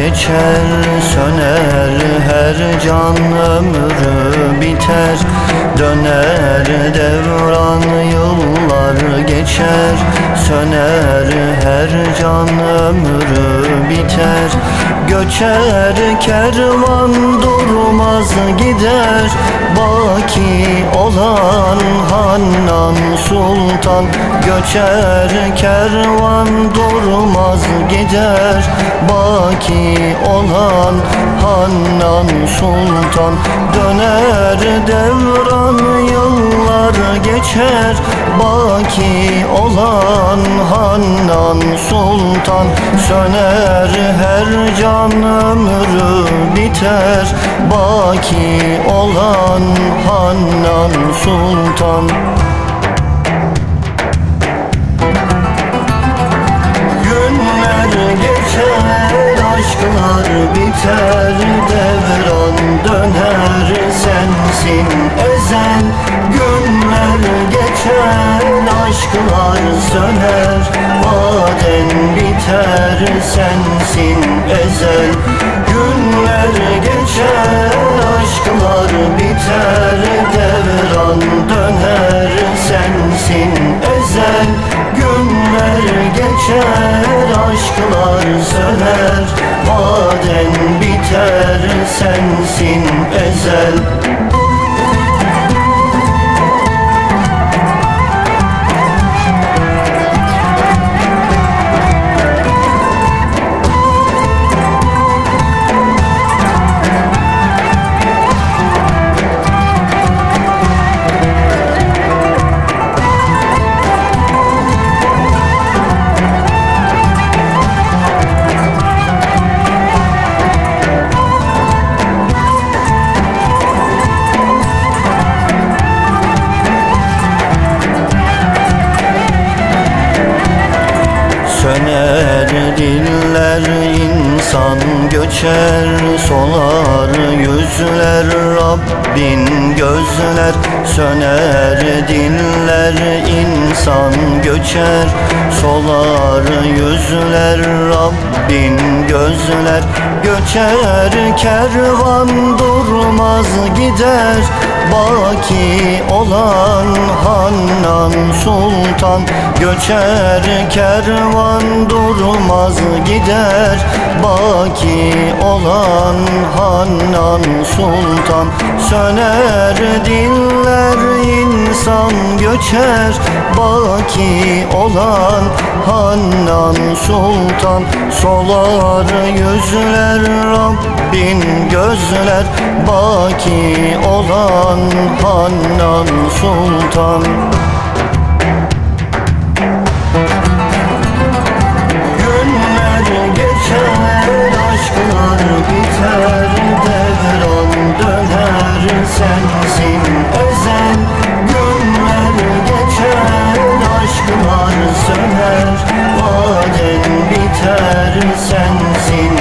geçer söner, her can ömrü biter. Döner devran yıllar geçer söner, her can ömrü biter. Göçer kervan durmaz gider, baki olan Hannan Sultan. Göçer kervan durmaz gider, baki olan Hannan Sultan. Döner devran yıllar geçer, baki olan Hannan Sultan. Söner her can ömrü biter, baki olan Hannan Sultan. Günler geçer, aşklar biter, devran döner, sensin ezel. Günler geçer, aşklar söner, maden biter, sensin ezel. Günler geçer, aşklar biter, devran döner, sensin ezel. Günler geçer, aşklar söner, maden biter, sensin ezel. Söner diller, insan göçer, solar yüzler, Rabbin gözler. Söner diller, insan göçer, solar yüzler, Rabbin gözler. Göçer kervan durmaz gider, baki olan Hannan Sultan. Göçer kervan durmaz gider, baki olan Hannan Sultan. Söner diller, insan göçer, baki olan Hannan Sultan. Solar yüzler, Rabbin gözler, baki olan Hannan Sultan. Günler geçer, aşklar biter, devran döner, sensin ezel. Günler geçer, aşklar söner, maden biter, sensin